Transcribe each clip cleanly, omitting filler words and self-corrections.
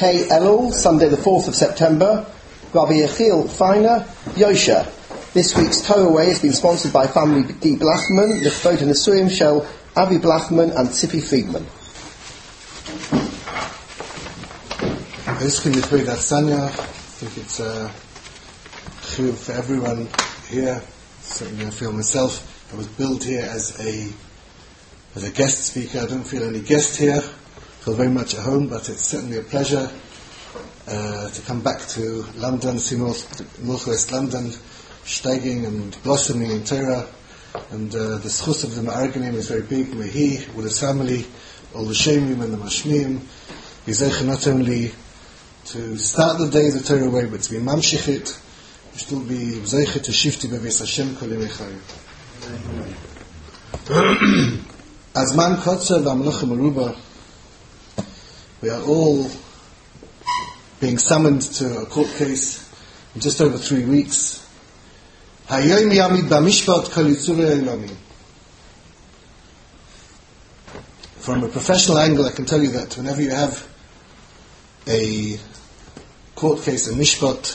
Hey Elul, Sunday the 4th of September, Rabbi Yechiel Feiner, Yosha. This week's Torah Way has been sponsored by family D. Blachman, Lichvot Nesuim Shel Avi Blachman and Tzipi Friedman. I think it's a chiyuv for everyone here. Certainly I feel myself. I was billed here as a guest speaker. I don't feel any guest here. I feel very much at home, but it's certainly a pleasure to come back to London, see northwest London, steiging and blossoming in Torah. And the schus of the Ma'arganim is very big. May he, with his family, all the Shemim and the Mashmim, be zeicha not only to start the day the Torah way, but to be mamshich it, which will be zeicha to shifti bevis Hashem kol yemei chayim. Azman kotzer v'amlocha meruba. We are all being summoned to a court case in just over 3 weeks. Hayom yamid b'mishpat kol yitzurei elamim. From a professional angle, I can tell you that whenever you have a court case, a mishpat,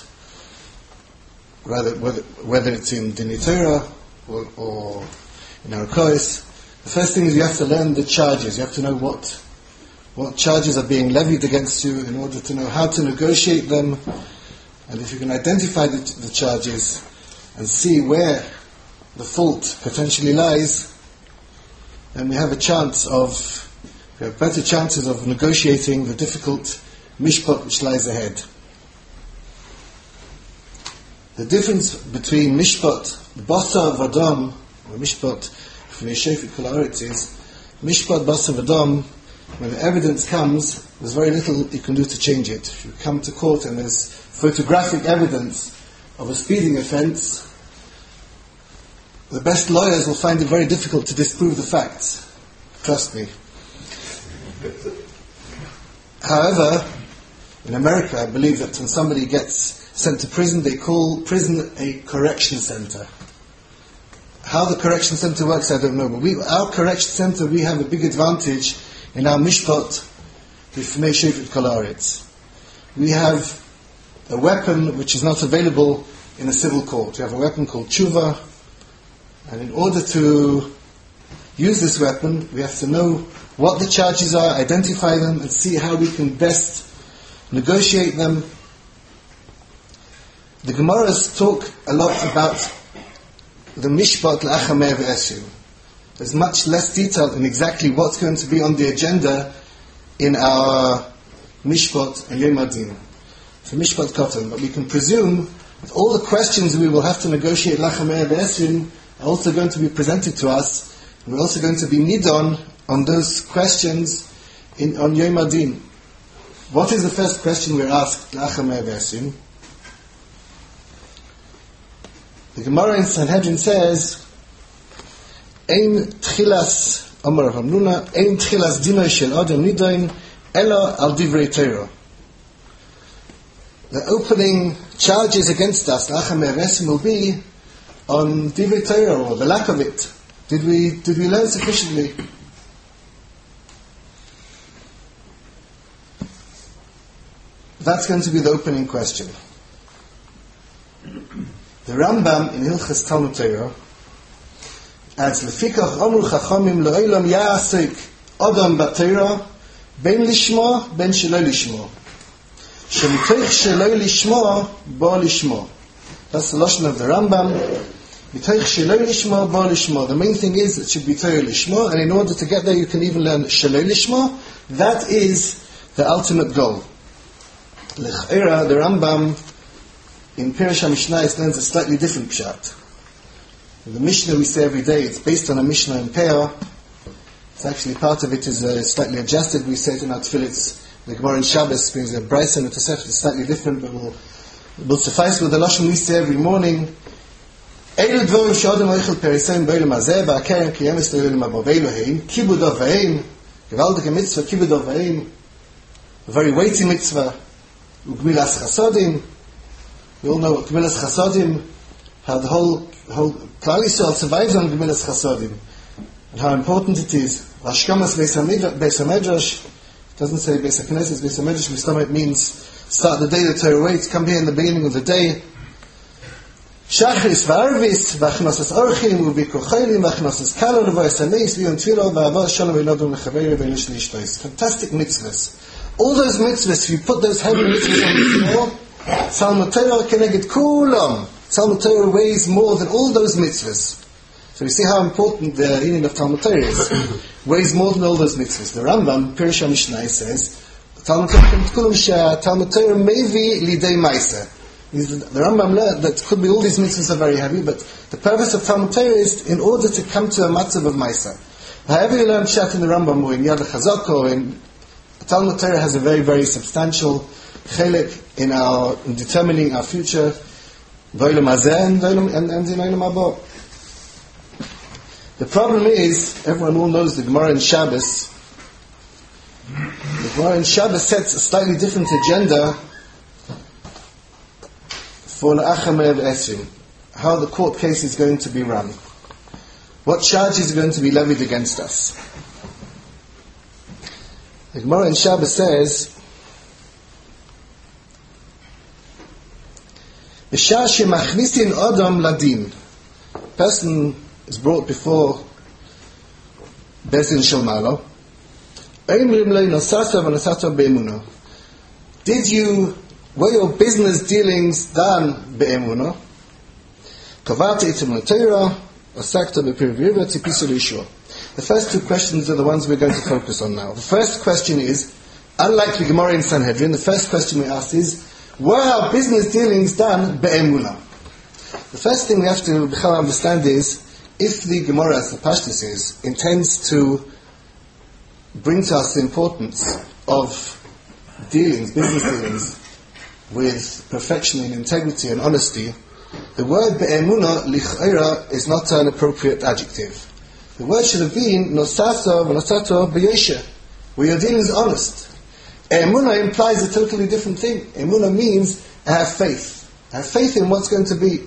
whether it's in Dinei Torah or in Arkois, the first thing is you have to learn the charges. You have to know what charges are being levied against you in order to know how to negotiate them. And if you can identify the charges and see where the fault potentially lies, then we have better chances of negotiating the difficult mishpat which lies ahead. The difference between mishpat basar v'adam, or mishpat from Yeshefit Kol Haaretz, is mishpat basar v'adam. When the evidence comes, there's very little you can do to change it. If you come to court and there's photographic evidence of a speeding offence, the best lawyers will find it very difficult to disprove the facts. Trust me. However, in America, I believe that when somebody gets sent to prison, they call prison a correction center. How the correction center works, I don't know. But our correction center, we have a big advantage in our mishpat b'fnei Shefet Kol Haaretz. We have a weapon which is not available in a civil court. We have a weapon called tshuva, and in order to use this weapon, we have to know what the charges are, identify them, and see how we can best negotiate them. The Gemaras talk a lot about the mishpat l'achameh v'esim. There's much less detail in exactly what's going to be on the agenda in our mishpat and yom adin. It's a mishpat katan, but we can presume that all the questions we will have to negotiate l'achameh v'esim are also going to be presented to us, and we're also going to be nidon on those questions on yom adin. What is the first question we're asked l'achameh v'esim? The Gemara in Sanhedrin says, Ein tchilas, Amar Rav Hamnuna, Ein tchilas dinoi shel adam nidoin, elo al divrei Torah. The opening charges against us, l'achameh v'esim, will be on divrei Torah, or the lack of it. Did we learn sufficiently? That's going to be the opening question. The Rambam in Hilchas Talmud Torah adds, Lefikach amru chachamim le'olam ya'asik adam b'Torah ben lishma ben shelo lishma shemitoich shelo lishma ba lishma. That's the lashon of the Rambam. Mitoich shelo lishma ba lishma. The main thing is it should be Torah lishma, and in order to get there you can even learn shelo lishma. That is the ultimate goal. L'ch'era, the Rambam in Pirush HaMishnah learns a slightly different pshat. In the Mishnah we say every day, it's based on a Mishnah in Peah. It's actually, part of it is slightly adjusted. We say it in our tefillahs. The Gemara in Shabbos brings a Brisa and a Tosefet. It's slightly different, but will suffice with the lashon we say every morning. Eilu dvorim she'adam oichel periseim b'olam hazeh ba'akeren ki yemes lo'olam haba v'eloheim kibud avayim gewaldige mitzvah kibud avayim, a very weighty mitzvah, ugmilas chasodim. We all know what Gemilas Chasodim, how the whole Klal Yisrael survives on Gemilas Chasodim, and how important it is. Hashkamas Beis HaMedrash, It doesn't say Beis HaKnesses, Beis HaMedrash, Mistama, it means start the day the Torah waits, come here in the beginning of the day. Shachris v'arvis, v'achnosas orchim, u'bikochaylim, v'achnosas kalor, v'esameis, v'yon tvilo, v'avos shalom v'nodom v'chaveri, v'nish nishtois. Fantastic mitzvahs. All those mitzvahs, if you put those heavy mitzvahs on the floor, Talmud Torah keneged kulam. Talmud Torah weighs more than all those mitzvahs. So you see how important the meaning of Talmud Torah is. Weighs more than all those mitzvahs. The Rambam, Pirush HaMishnah, says, Talmud Torah keneged kulam sheh, Talmud Torah mevi lidei maisa. The Rambam learned that could be all these mitzvahs are very heavy, but the purpose of Talmud Torah is in order to come to a matzav of maisa. However you learn Pshat in the Rambam or in Yad HaChazak or in Talmud Torah has a very, very substantial chelik in determining our future, v'olam hazeh and in olam haba. The problem is, everyone all knows the Gemara in Shabbos. The Gemara in Shabbos sets a slightly different agenda for Na'achamev Esrim, how the court case is going to be run. What charges are going to be levied against us? The Gemara in Shabbos says, B'shah shemachnisin adam ladin. Person is brought before Bezin Shel Malo. Eimrim lei nosata v'nosata be'emunah. Were your business dealings done be'emunah? Kavata itim l'teira, osakta be'pirviva tzipisu l'ishua. The first two questions are the ones we're going to focus on now. The first question is, unlike the Gemara in Sanhedrin, the first question we asked is, were our business dealings done be'emunah? The first thing we have to understand is, if the Gemara, as the Pashtus is, intends to bring to us the importance of business dealings, with perfection and integrity and honesty, the word be'emunah lich'era is not an appropriate adjective. The word should have been nosato v'nosato b'yosher, where your dealing is honest. Emunah implies a totally different thing. Emunah means I have faith. I have faith in what's going to be.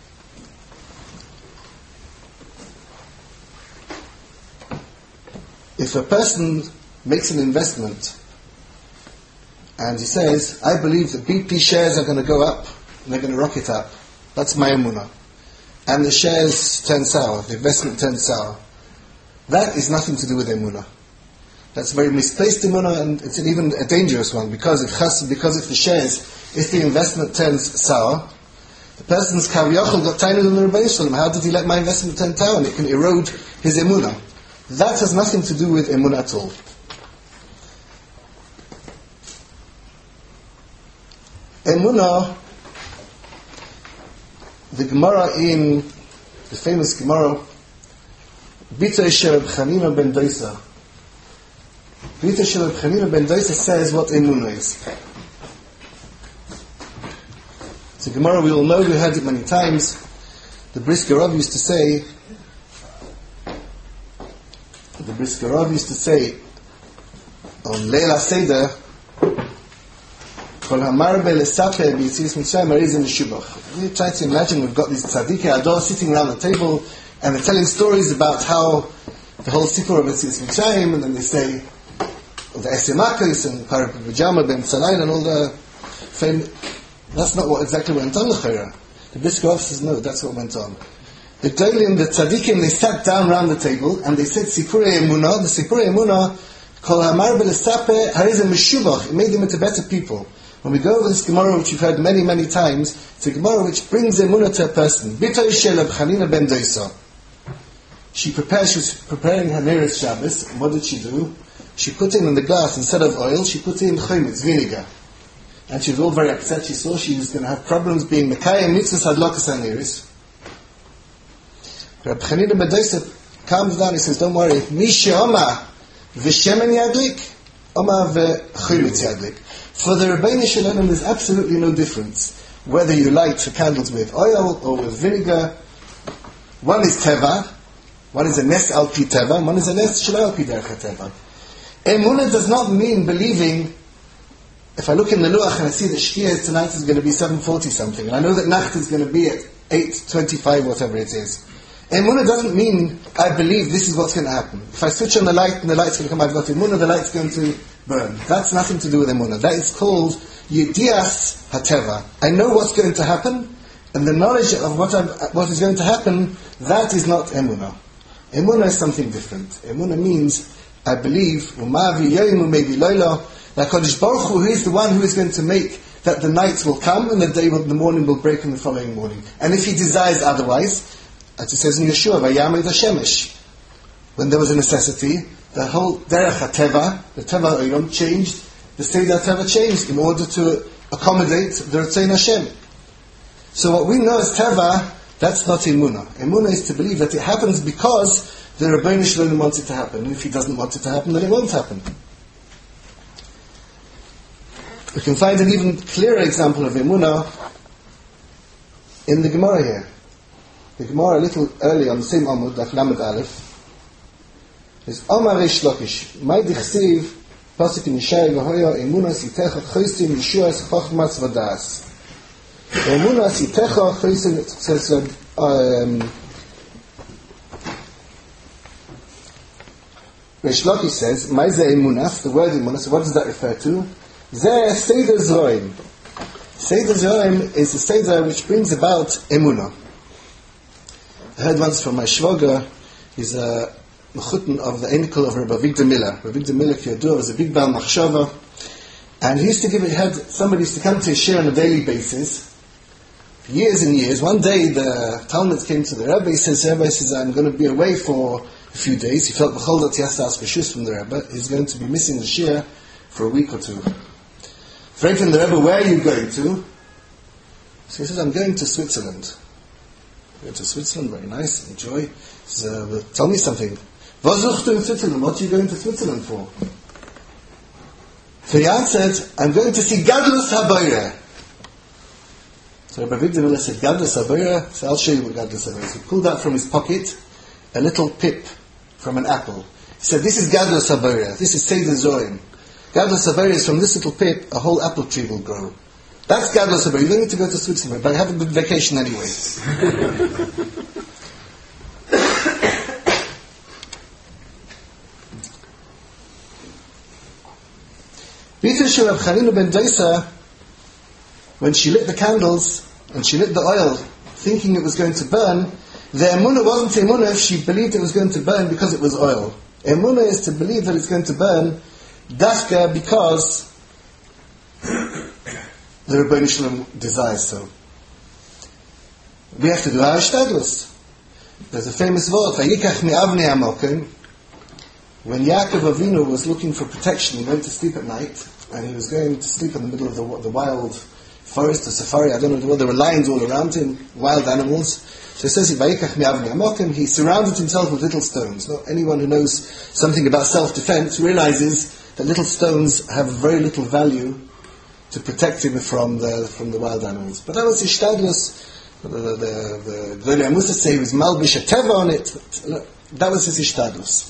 If a person makes an investment and he says, I believe that BP shares are going to go up and they're going to rocket up, that's my emunah, and the shares turn sour, the investment turns sour, that is nothing to do with emunah. That's a very misplaced emunah, and it's even a dangerous one, because if the investment turns sour, the person's kaviyachol got tiny than the Rebbeinu Shalom. How did he let my investment turn sour? And it can erode his emunah. That has nothing to do with emunah at all. Emunah, the Gemara in the famous Gemara, Bita Shel Chanina ben Doisa. Bita Shel Chanina ben Doisa says what emunah is. It's a Gemara we all know, we heard it many times. The Brisker Rav used to say on Leila Seder, Kol hamarbe lesape b'yitzias Mitzrayim arizim l'shubach. We try to imagine we've got these tzadikei ador sitting around the table and they're telling stories about how the whole sipur of Yitzias Mitzrayim, and then they say the Esimakos and Parab Pajama ben Tzalayin and all the fame. That's not what exactly went on l'chayra. The Brisker Rav says no, that's what went on. The Gdolim, the tzadikim, they sat down around the table and they said Sipurei Emunah. The Sipurei Emunah, Kol hamarbe lesape harizim l'shubach. It made them into better people. When we go over this Gemara, which you've heard many, many times, it's a Gemara which brings emunah to a person. Bitoy Shel Chanina ben Doisa. She was preparing her nearest Shabbos, and what did she do? She put in the glass, instead of oil, she put in chometz, vinegar. And she was all very upset. She saw she was going to have problems being Mekayim mitzvahs hadlakas haneris. Reb Chanina ben Doisa calms down, he says, don't worry, mi she'oma v'shemen yadlik, oma v'chometz yadlik. For the Rebbeinu Shalom, there's absolutely no difference whether you light the candles with oil or with vinegar. One is teva, one is a nes al pi teva, and one is a nes shelo al pi derech teva. Emunah does not mean believing. If I look in the luach and I see that Shkia tonight is going to be 7:40 something, and I know that Nacht is going to be at 8:25, whatever it is. Emunah doesn't mean I believe this is what's going to happen. If I switch on the light and the light's going to come, I've got emunah, the light's going to burn. That's nothing to do with emunah. That is called Yedias Hateva. I know what's going to happen, and the knowledge of what is going to happen, that is not emunah. Emunah is something different. Emunah means, I believe, Umavi Yoimu maybe Loila, that Kodesh Baruch Hu is the one who is going to make that the night will come and the morning will break in the following morning. And if he desires otherwise, as it says in Yeshua, Vayamid Hashemesh, when there was a necessity, the whole Derech HaTeva, the Teva Olam changed, the Seder HaTeva changed in order to accommodate the Ritzein Hashem. So what we know as Teva, that's not Emunah. Emunah is to believe that it happens because the Rebbeinu Shalom wants it to happen. And if he doesn't want it to happen, then it won't happen. We can find an even clearer example of Emunah in the Gemara here. The Gemara a little early on the same Amud, Daf Lamed Aleph, is Omar Reish Lakish, Mai Dichsiv, Pasuk in Yishai V'hoya, Emunah Sitecha Chosim Yeshuas Chochmas Vadas. Emunah Sitecha Chosim, it says, Reish Lakish says, Mai Ze Emunah, the word Emunah, so what does that refer to? Zeh Seder Zorim. Seder Zorim is a Seder which brings about Emunah. I heard once from my shwager, he's a mechutin of the Einikel of Rabbi Avigdor Miller. Rabbi Avigdor Miller, Kiyadua, was a big Baal Machshava, and he used to somebody used to come to his share on a daily basis, for years and years. One day the Talmud came to the Rebbe, he says, I'm going to be away for a few days. He felt b'chol that he has to ask for shus from the Rebbe. He's going to be missing the share for a week or two. Frank from the Rebbe, where are you going to? So he says, I'm going to Switzerland. Go to Switzerland, very nice, enjoy. He says, well, tell me something. Was suchst du in Switzerland? What are you going to Switzerland for? So he answered, I'm going to see Gadlus HaBoireh. So Rabbi Avigdor Miller said, Gadlus HaBoireh? So I'll show you what Gadlus HaBoireh is. He pulled out from his pocket a little pip from an apple. He said, this is Gadlus HaBoireh. This is Seder Zorim. Gadlus HaBoireh is from this little pip, a whole apple tree will grow. That's Gadlus HaBoireh. You don't need to go to Switzerland, but have a good vacation anyway. B'Yisrael Rav Chanina ben Dosa, when she lit the candles and she lit the oil, thinking it was going to burn, the emunah wasn't emunah if she believed it was going to burn because it was oil. Emunah is to believe that it's going to burn dafka because the Rebbeinu Shalom desires so. We have to do our shtadlus. There's a famous word, Vayikach mi'avnei hamokim. When Yaakov Avinu was looking for protection, he went to sleep at night, and he was going to sleep in the middle of the wild forest, the safari, I don't know where there were lions all around him, wild animals. So it says, Vayikach mi'avnei hamokim, he surrounded himself with little stones. Now, anyone who knows something about self-defense realizes that little stones have very little value to protect him from the wild animals. But that was his shtadlus. The Gdolei Amusa say he was malbish a teva on it. That was his ishtadlus.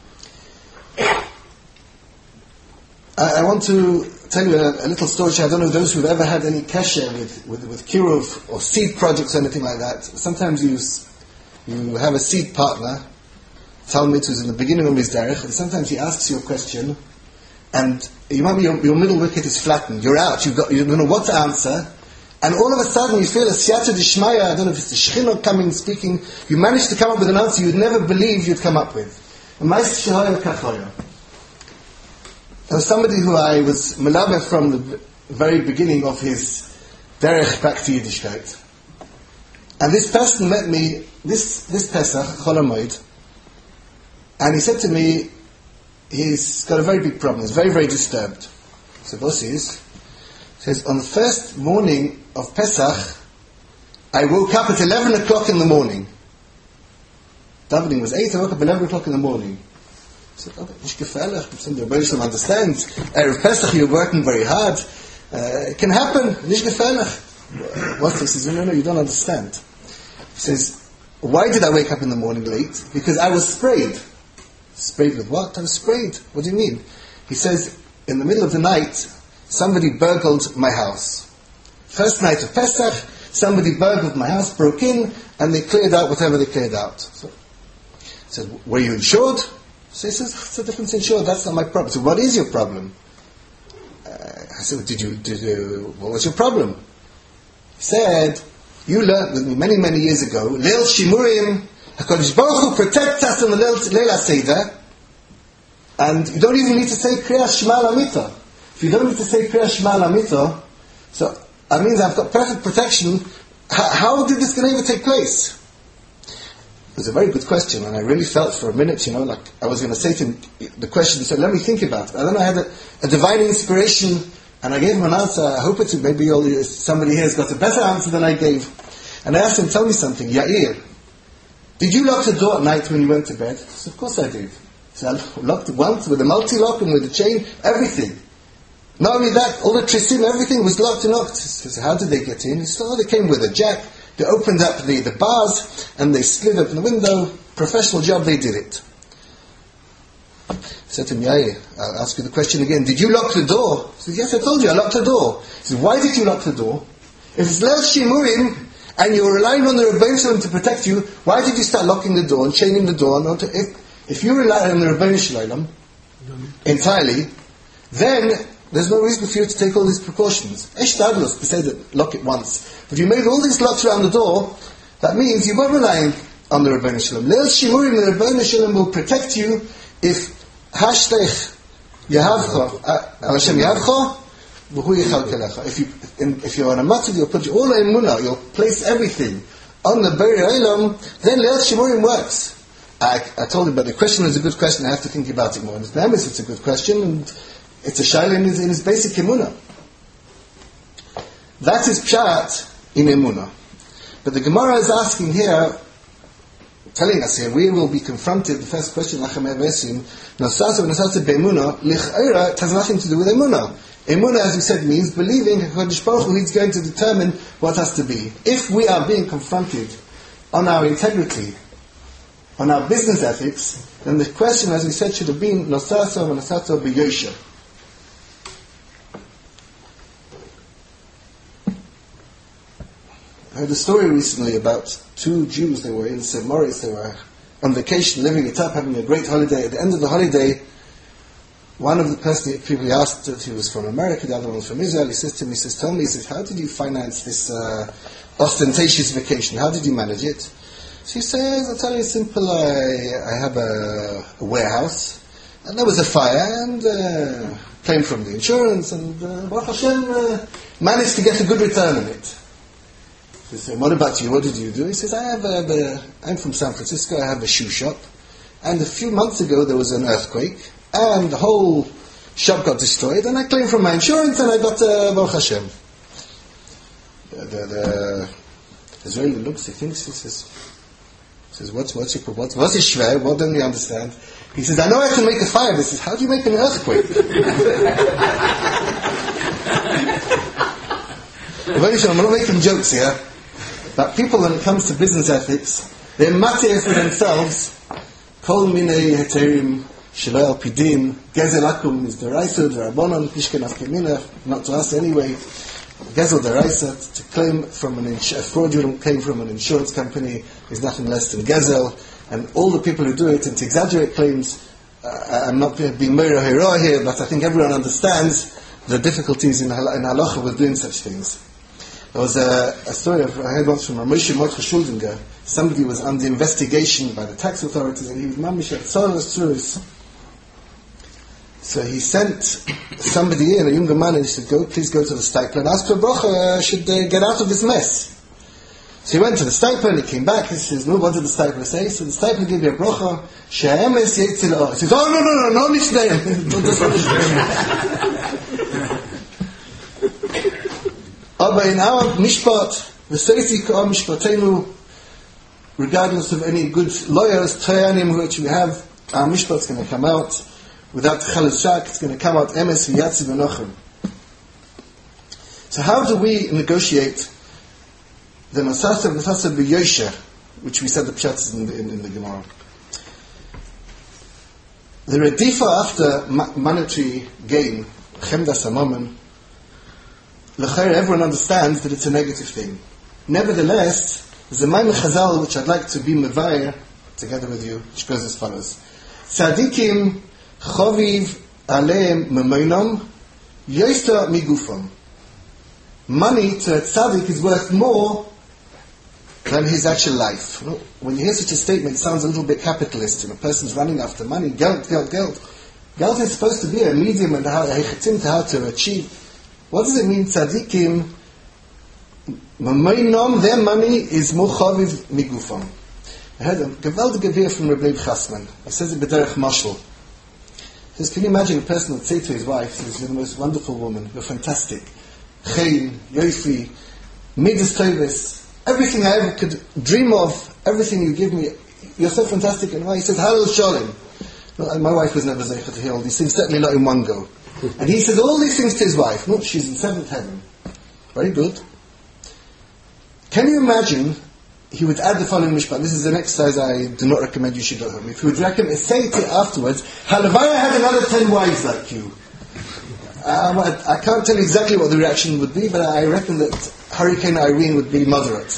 I want to tell you a little story. I don't know those who've ever had any kasher with kiruv or seed projects or anything like that. Sometimes you have a seed partner, Talmud, who's in the beginning of his derech, and sometimes he asks you a question, and you might be your middle wicket is flattened. You're out. You don't know what to answer. And all of a sudden you feel a siyata d'shmaya, I don't know if it's the Shekhinah coming, speaking, you manage to come up with an answer you'd never believe you'd come up with. And there was somebody who I was melabeh from the very beginning of his derech back to Yiddishkeit. And this person met me this Pesach, Chol HaMoed, and he said to me, he's got a very big problem, he's very, very disturbed. So boss is, says, on the first morning of Pesach, I woke up at 11 o'clock in the morning. Davening was 8, I woke up at 11 o'clock in the morning. I said, okay, nicht gefährlich, the Rebbeinu understands. Erev Pesach, you're working very hard. It can happen, nicht gefährlich. What? He says, no, you don't understand. He says, why did I wake up in the morning late? Because I was sprayed. Sprayed with what? I was sprayed. What do you mean? He says, in the middle of the night, somebody burgled my house. First night of Pesach, somebody burgled my house, broke in, and they cleared out whatever they cleared out. So, I said, were you insured? So he says, what's the difference in sure? That's not my problem. So what is your problem? I said, what was your problem? He said, you learned with me many, many years ago, Leil Shimurim, HaKadosh Baruch Hu protects us on the Leil HaSeder, and you don't even need to say Kriyas Shema Lamita. If you don't need to say Kriyas Shema Lamita, so that means I've got perfect protection. How did this Geneva take place? It was a very good question, and I really felt for a minute, like I was going to say to him the question, so let me think about it. And then I had a divine inspiration, and I gave him an answer. I hope maybe somebody here has got a better answer than I gave. And I asked him, tell me something, Yair, did you lock the door at night when you went to bed? He said, of course I did. So I locked it once with a multi-lock and with a chain, everything. Not only that, all the trisim, everything was locked and locked. So how did they get in? He said, they came with a jack. They opened up the bars and they slid open the window. Professional job, they did it. I said to him, Yair, I'll ask you the question again. Did you lock the door? He said, yes, I told you, I locked the door. He said, why did you lock the door? If it's Leil Shimurim and you were relying on the Rebbeinu Shalom to protect you, why did you start locking the door and chaining the door? If you rely on the Rebbeinu Shalom entirely, then there's no reason for you to take all these precautions. Eshtadlos, we said that lock it once. But you made all these locks around the door, that means you weren't relying on the Rebbeinu Shalom. Leil Shimurim, the Rebbeinu Shalom will protect you if Hashtech Yahavcha, Hashem Yahavcha, V'hu Yichal Kelecha. If you're on a matzah, you'll put all the emunah, you'll place everything on the Beri Olam, then Leil Shimurim works. I told him, but the question is a good question, I have to think about it more. And it's a good question, and it's a shaila in his basic emunah. That is pshat in emunah. But the Gemara is asking here, telling us here, we will be confronted, the first question, Lachem Evesim, Nasasa v'Nasasa be'emunah, lich'era, it has nothing to do with emunah. Emunah, as we said, means believing HaKadosh Baruch Hu is going to determine what has to be. If we are being confronted on our integrity, on our business ethics, then the question, as we said, should have been Nasasa v'Nasasa be'yosha. I heard a story recently about two Jews. They were in St. Moritz. They were on vacation, living it up, having a great holiday. At the end of the holiday, one of the people he asked if he was from America, the other one was from Israel. He says to him, tell me, how did you finance this ostentatious vacation? How did you manage it? So he says, I'll tell you simple, I have a warehouse, and there was a fire, and claimed from the insurance, and Baruch Hashem managed to get a good return on it. He said, what about you? What did you do? He says, I'm from San Francisco, I have a shoe shop, and a few months ago there was an earthquake, and the whole shop got destroyed, and I claimed from my insurance, and I got Baruch Hashem. The Israeli looks, he thinks, he says, what's his shver? What don't we understand? He says, I know I can make a fire. He says, how do you make an earthquake? I'm not making jokes here, but people, when it comes to business ethics, they're matir for themselves. Kol minei heterim shelo al pidim, gezel akum is deraisa, derabonon, pishken afkemina, not to us anyway. Gezel deraisa, to claim from a fraudulent claim from an insurance company is nothing less than gezel, and all the people who do it, and to exaggerate claims, I'm not being Meira Hira here, but I think everyone understands the difficulties in halacha with doing such things. There was a story I heard once from Moshe Mordechai Schuldinger. Somebody was under investigation by the tax authorities, and he was mamish at Tzoros Tzuris. So he sent somebody in, a younger man, and he said, please go to the stipler and ask for a bracha, should get out of this mess. So he went to the stipler, and he came back, he says, no, what did the stipler say? So the stipler gave me a bracha, she'emes yetzil or. He says, no nishdayim. Aber in our mishpat, regardless of any good lawyers, trayanim which we have, our mishpat is going to come out without chalus shak. It's going to come out emes v'yatzi v'nochem. So how do we negotiate the nasasa v'nasasa b'yosher, which we said the pshat is in the Gemara? The redifa after monetary gain, chemdas hamamon, everyone understands that it's a negative thing. Nevertheless, there's a Maimon Chazal which I'd like to be mevayer together with you, which goes as follows. Tzadikim choviv aleim memoinam yoista migufam. Money to a tzaddik is worth more than his actual life. When you hear such a statement, it sounds a little bit capitalist. A person's running after money, geld. Geld is supposed to be a medium and how to achieve. What does it mean, tzadikim? Memoinam, their money is more chaviv migufam. I heard a gewaltige Gevir from Rabbi Chasman. He says it b'derech mashal. He says, can you imagine a person would say to his wife, you're the most wonderful woman, you're fantastic, Chayin, Yofi, Midas Tovis, everything I ever could dream of, everything you give me, you're so fantastic. And why? He said, Halal Shalom. No, my wife was never zeicha to hear all these things, certainly not in one go. And he said all these things to his wife. No, she's in seventh heaven. Very good. Can you imagine, he would add the following mishpat. This is an exercise I do not recommend you should do at home. If you would recommend, say it afterwards, Halavai, I had another 10 wives like you. I can't tell you exactly what the reaction would be, but I reckon that Hurricane Irene would be moderate.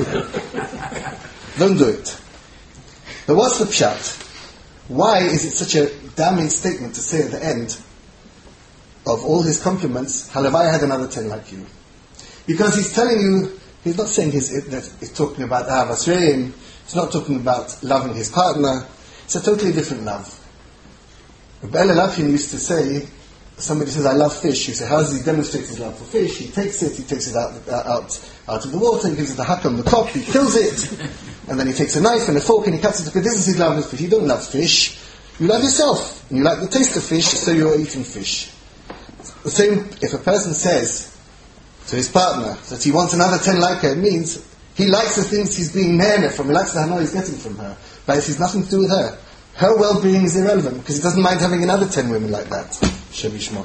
Don't do it. But what's the pshat? Why is it such a damning statement to say at the end of all his compliments, Halavai, I had another 10 like you? Because he's telling you, he's not saying he's talking about Ahavas Re'im, he's not talking about loving his partner, it's a totally different love. Rabbi Elelafin used to say, somebody says, I love fish. You say, how does he demonstrate his love for fish? He takes it out of the water, he gives it a hack on the top, he kills it, and then he takes a knife and a fork and he cuts it. Okay, this is his love for fish. You don't love fish. You love yourself. And you like the taste of fish, so you're eating fish. The same, if a person says to his partner that he wants another 10 like her, it means he likes the things he's being nehemah from, he likes the hana he's getting from her. But it has nothing to do with her. Her well-being is irrelevant, because he doesn't mind having another 10 women like that. Shemishma.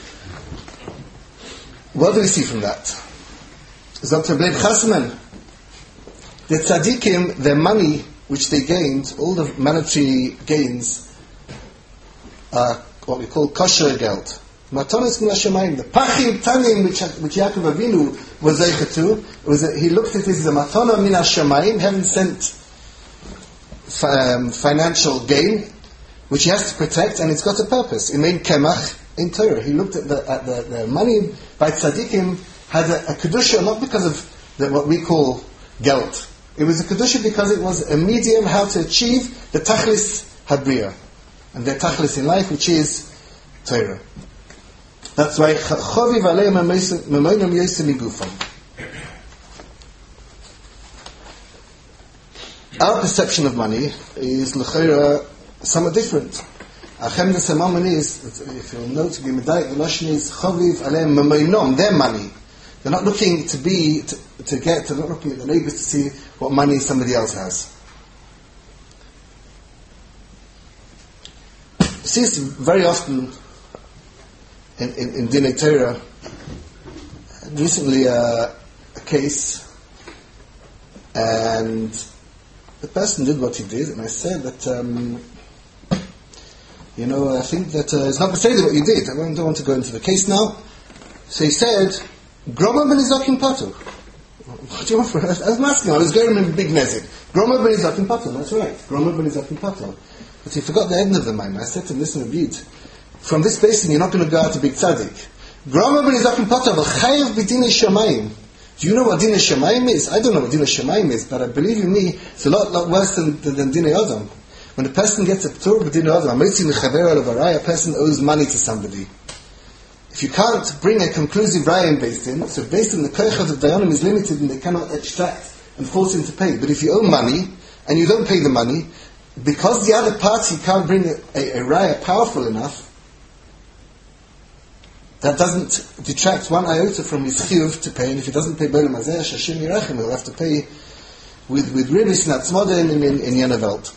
What do we see from that? Dr. Bleib Chasman, the tzaddikim, their money which they gained, all the monetary gains, are what we call kosher geld. Matanos min hashamayim, the pachim tanim which Yaakov Avinu was zeicha to, he looked at it as a matana min hashamayim, heaven sent financial gain, which he has to protect, and it's got a purpose. It made kemach in Torah. He looked at the money by tzaddikim had a kedusha, not because of what we call geld. It was a kedusha because it was a medium how to achieve the tachlis habriya, and the tachlis in life, which is Torah. That's why choviv aleim memoinam yosem migufam. Our perception of money is l'chayra somewhat different. Achem nesamam is, if you'll note, the lashon is choviv aleim memoinam, their money. They're not looking to get. They're not looking at the neighbors to see what money somebody else has. You see this very often in Dinei Torah. Recently, a case, and the person did what he did, and I said that, I think that it's not beseder what you did. I don't want to go into the case now. So he said, Groma ben Izakim Patur. What do you want for it? I was asking, I was going in big nezik. Groma ben Izakim Patur, that's right. Groma ben Izakim Patur. But he forgot the end of the mind. I said to him, listen, Abid, from this basin you're not going to go out to big tzaddik. Groma ben Izakim Patur, but chayav b'dinei shamayim. Do you know what dinei shamayim is? I don't know what dinei shamayim is, but I believe you me, it's a lot worse than dinei adam. When a person gets a ptur b'dinei adam, a person owes money to somebody. If you can't bring a conclusive raya based in, so based on the koyach of the dayanim is limited and they cannot extract and force him to pay. But if you owe money and you don't pay the money, because the other party can't bring a raya powerful enough, that doesn't detract one iota from his chiyuv to pay. And if he doesn't pay B'olam Hazeh, Shashim Yirachem, he'll have to pay with ribis natzmoda in Yenavelt.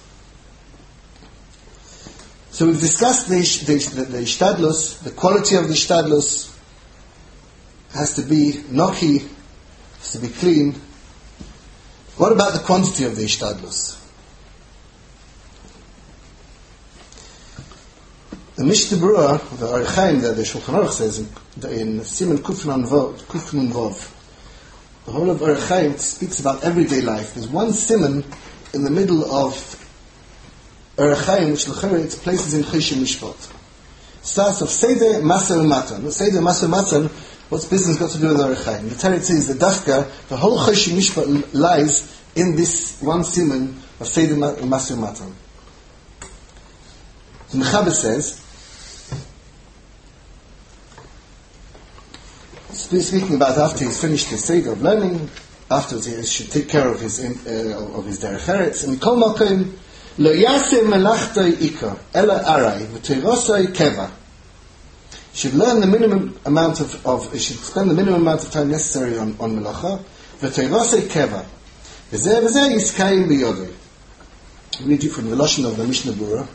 So we've discussed the ishtadlus, the quality of the ishtadlus has to be noki, has to be clean. What about the quantity of the ishtadlus? The Mishnah Berurah, the Orach Chaim, the Shulchan Aruch says in Siman Kufnun Vov, the whole of Orach Chaim speaks about everyday life. There's one siman in the middle of Erechaim, which it's places in Cheshire Mishpat. Starts of Seder, Maser, and Matan. Seder, Maser, Matan, what's business got to do with Erechaim? The Torah says that Dafka, the whole Cheshire Mishpat lies in this one siman of Seder, Maser, and Matan. The Mechaber says, speaking about after he's finished his Seder of learning, afterwards he should take care of his Derech Eretz, and Kol Makom, Lo Yaseh Melachtoi Ika, Ela Arai, V'Teirosoi Keva. Should learn the minimum amount should spend the minimum amount of time necessary on Melacha, V'Teirosoi Keva. V'zeh Yiskayim B'Yodoi. We read it from the Lashon of the Mishnah Berurah.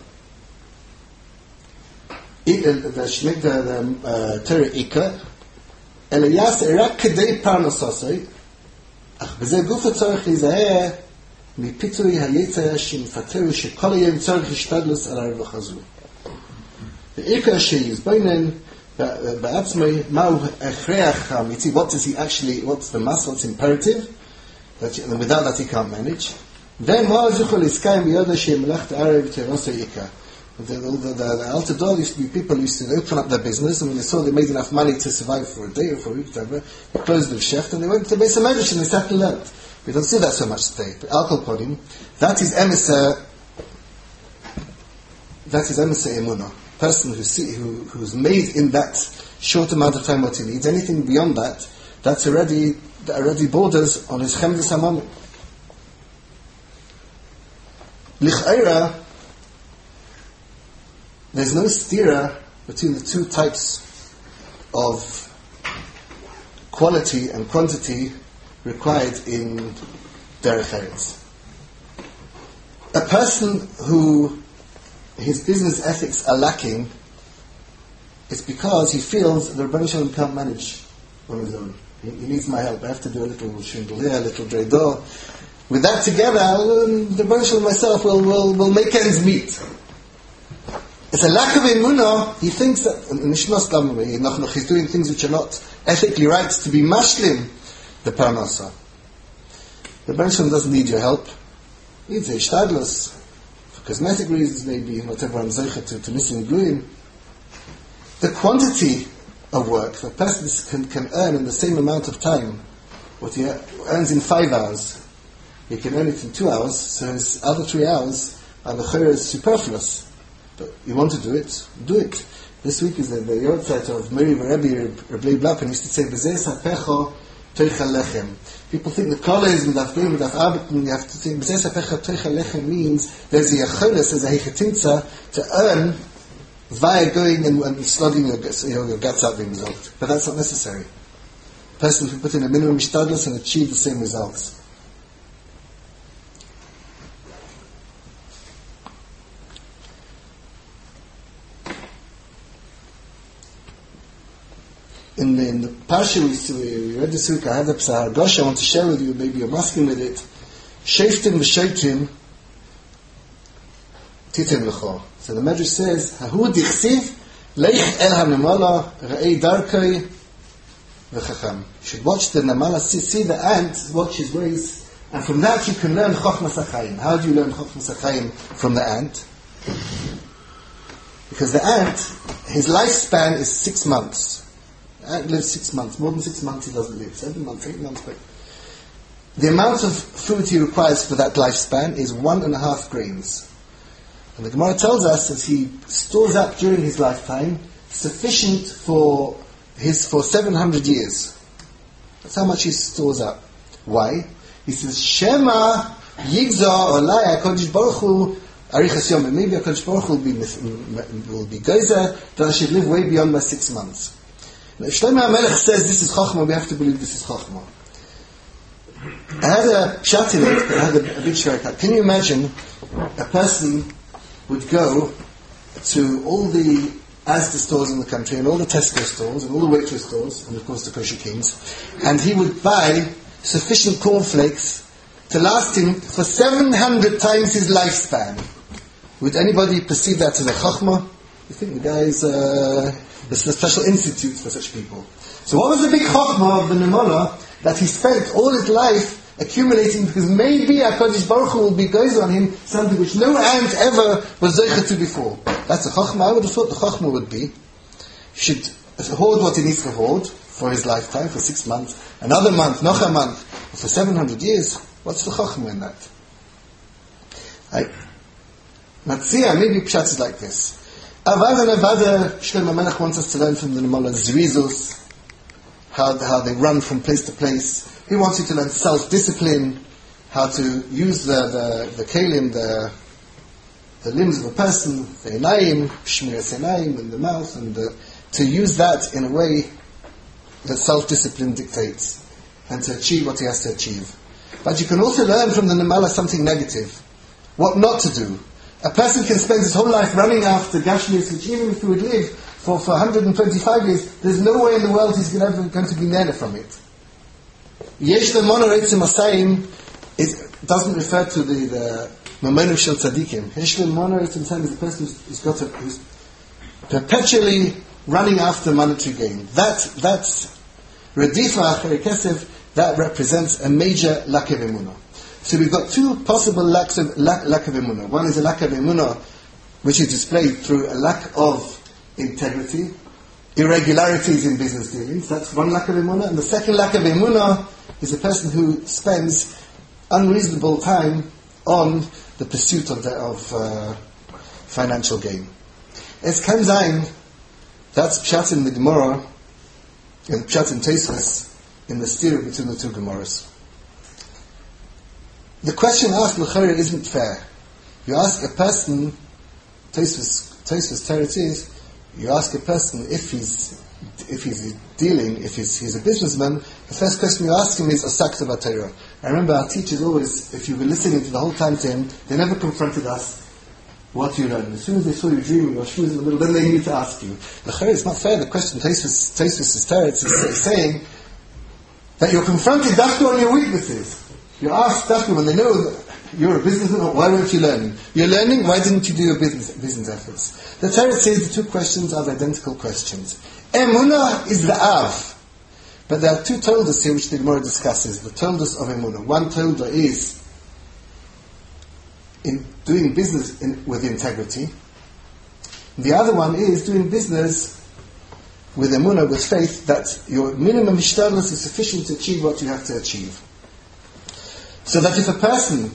The Torah Ika, Ela Yaseh Rak Kedei Parnososoi, Ach B'zeh Gufa Tzorech Yizaheh, מפיתוי היצר שמפטר שכל היום צורך השתדלוס על הרווחה הזו. ועיקר שיזבנן בעצמי מהו הכרח האמיתי, what does he actually, what's the must, what's imperative, and without that he can't manage. Then מה זוכר להסקיים ביודע שמלאכת הערב תרוסי עיקר. The Alter Dor used to be people who used to open up their business, and when they saw they made enough money to survive for a day or for a week, whatever, they closed the shecht and they went to the Beis HaMedrash and they sat and learned. We don't see that so much today. But Al Kol Ponim, that is emissary emunah. Person who's made in that short amount of time what he needs. Anything beyond that, that already borders on his chemdes hamam. Lich'eira, there's no stira between the two types of quality and quantity required in Derech Eretz. A person who his business ethics are lacking, it's because he feels the Rebbeinu Shalom can't manage on his own. He needs my help. I have to do a little shindle here, a little dredor. With that together, the Rebbeinu Shalom myself will make ends meet. It's a lack of emunah. He thinks that he's doing things which are not ethically right to be mashlim the parnasa. The Rebbeinu Shalom doesn't need your help. He needs a shtadlus for cosmetic reasons, maybe whatever. I'm zeicha to missing gluim. The quantity of work that a person can earn in the same amount of time, what he earns in 5 hours, he can earn it in 2 hours. So his other 3 hours are the chayra is superfluous. But you want to do it, do it. This week is the yortzeit of Miri Rebbe Blappen used to say, B'zeh sapecho teicha lechem. People think the kola is midaf bein, midaf arbeiten, you have to think, B'zeh sapecho teicha lechem means there's a yacholes, there's a hechetinza to earn via going and slugging your guts out the result. But that's not necessary. A person who put in a minimum ishtadlus and achieve the same results. In the parsha we read this week, I have the Psahar Gosh, I want to share with you, maybe you're masking with it. Sheftim v'sheitim titem l'cho. So the Medrash says, Hahu dichsiv leich el ha-nemala ra'ei darkei v'chacham. You should watch the nemala, see the ant, watch his ways, and from that you can learn chochmas hachayim. How do you learn chochmas hachayim from the ant? Because the ant, his lifespan is 6 months. The ant lives 6 months. More than 6 months he doesn't live. 7 months, 8 months. But the amount of food he requires for that lifespan is 1.5 grains. And the Gemara tells us that he stores up during his lifetime sufficient for 700 years. That's how much he stores up. Why? He says, Shema Yigzah Olai HaKadosh Baruch Hu Arichas Yom. Maybe HaKadosh Baruch Hu will be geyser that I should live way beyond my 6 months. Now, if Shlomo HaMelech says this is Chochmah, we have to believe this is Chochmah. I had a pshat in it, I had a big sharikat. Can you imagine a person would go to all the Asda stores in the country and all the Tesco stores and all the Waitrose stores and of course the Kosher Kings, and he would buy sufficient cornflakes to last him for 700 times his lifespan. Would anybody perceive that as a Chochmah? You think the guy is there's a special institute for such people. So what was the big Chochmah of the Nemala that he spent all his life accumulating, because maybe HaKadosh Baruch Hu will be goes on him something which no ant ever was zeicha to before. That's a chachma. I would have thought the chachma would be, should hoard what he needs to hoard for his lifetime, for 6 months, another month, noch a month, for 700 years. What's the chachma in that? Matzia, maybe Pshat is like this. Avada Nevada, Shlomo Melech wants us to learn from the Nemala Zrizus, how they run from place to place. He wants you to learn self-discipline, how to use the kelim, the limbs of a person, the enayim, shmiras enayim, and the mouth, and to use that in a way that self-discipline dictates, and to achieve what he has to achieve. But you can also learn from the Nemala something negative, what not to do. A person can spend his whole life running after Gashmias, which even if he would live for 125 years, there's no way in the world he's ever going to be nana from it. Yesh the monoreitzim asayim doesn't refer to the Mamonim Shel Tzadikim. Yesh the monoreitzim asayim is the person who's perpetually running after monetary gain. That's Redifa Achari Kesef, that represents a major lack of emunah. So we've got two possible lack of emunah. One is a lack of emunah, which is displayed through a lack of integrity, irregularities in business dealings. That's one lack of emunah. And the second lack of emunah is a person who spends unreasonable time on the pursuit of financial gain. Es kann sein, that's Pshat in the Gemara, and Pshat in Tosfos, in the steer between the two Gemaras. The question asked l'chayr isn't fair. You ask a person, Tosfos teretz is, you ask a person if he's dealing, if he's a businessman, the first question you ask him is asakta b'Torah. I remember our teachers always, if you were listening to the whole time to him, they never confronted us what you learned. As soon as they saw you dreaming or shoes in the middle, then they needed to ask you. L'chayr, it's not fair. The question Tosfos teretz is saying that you're confronted dafka on your weaknesses. You ask dafka when they know that you're a businessman, why weren't you learning? You're learning, why didn't you do your business efforts? The Torah says the two questions are the identical questions. Emunah is the Av. But there are two toldas here which the Gemara discusses. The toldas of Emunah. One tolda is in doing business with integrity. The other one is doing business with Emunah, with faith, that your minimum hishtadlus is sufficient to achieve what you have to achieve. So that if a person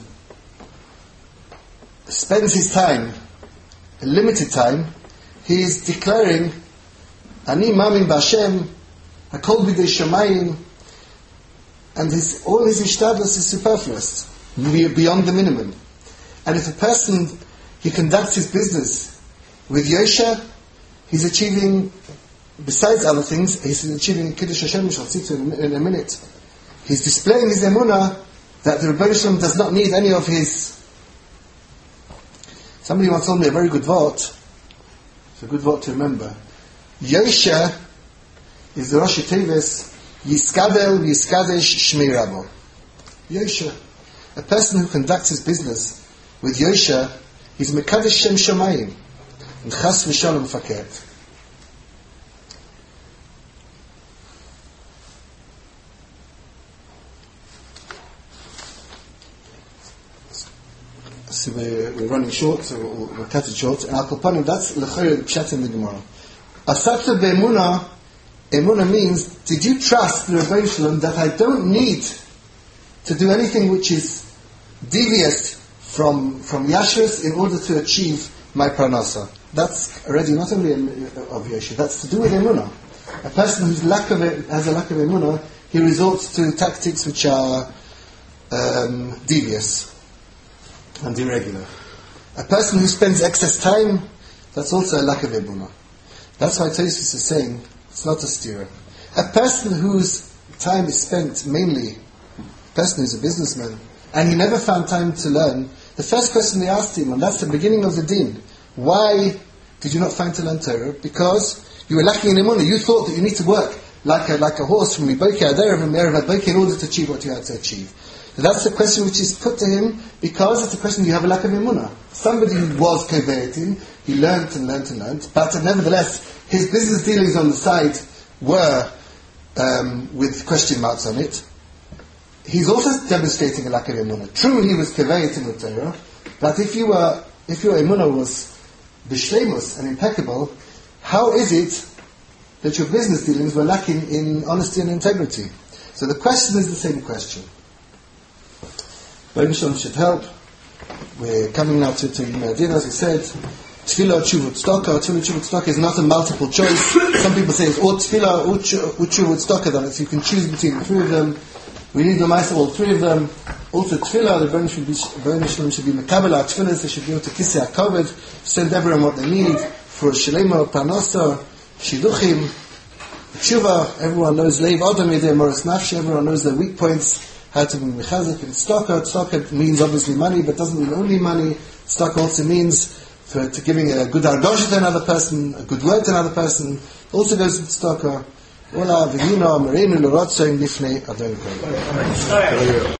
spends his time, a limited time, he is declaring, Ani mamin b'Hashem, hakol b'dei shamayim, and all his ishtadlus is superfluous, beyond the minimum. And if a person, he conducts his business with Yosha, he's achieving, besides other things, he's achieving Kiddush Hashem, which I'll see to in a minute. He's displaying his emunah that the Rebbeinu Shalom does not need any of his. Somebody once told me a very good vort. It's a good vort to remember. Yosha is the Rosh Teves Yiskadel Yiskadesh Shmei Rabo. Yosha, a person who conducts his business with Yosha, is Mekadesh Shem Shamayim and Chas V'Shalom Faket. So we're running short, so we'll cut it short. And Al Kapanim, that's l'chayr pshat in the Gemara. Asakta be'emunah, emunah means, did you trust the Rebbeinu Shalom that I don't need to do anything which is devious from Yashrus in order to achieve my pranasa? That's already not only of Yosha, that's to do with emunah. A person who's has a lack of emunah, he resorts to tactics which are devious and irregular. A person who spends excess time, that's also a lack of emunah. That's why Tosfos is saying it's not a stira. A person whose time is spent mainly, a person who's a businessman, and he never found time to learn, the first question they asked him, and that's the beginning of the din, why did you not find to learn Torah? Because you were lacking in emunah. You thought that you need to work like a horse from Miboker Adarav and Me'erav Adboker in order to achieve what you had to achieve. So that's the question which is put to him because it's a question you have a lack of emunah. Somebody who was koveretin, he learnt and learnt and learnt, but nevertheless his business dealings on the side were with question marks on it. he's also demonstrating a lack of emunah. True, he was kavayit in the Torah, but if your emunah was b'shleimus and impeccable, how is it that your business dealings were lacking in honesty and integrity? So the question is the same question. Baruch Hashem should help. We're coming now to Din, as we said. Tefillah, Tshuva, Tzedakah. Tefillah, Tshuva, Tzedakah is not a multiple choice. Some people say it's or Tefillah, or Tshuva, Tzedakah, that is, you can choose between the three of them. We need the Maisa, all three of them. Also Tefillah, the Baruch Hashem should be Mekabel, Tefillahs, they should be able to kiss their covered, send everyone what they need for Shalema, Parnasa, Shiduchim, Tshuva. Everyone knows Leiv Adam Yedei Moras Nafshi. Everyone knows their weak points. How to be mechazik and tzedakah. Tzedakah means obviously money, but doesn't mean only money. Tzedakah also means to giving a good argosh to another person, a good word to another person. Also goes with tzedakah. Ola v'yino amarenu l'rotzein lifnei Adonai.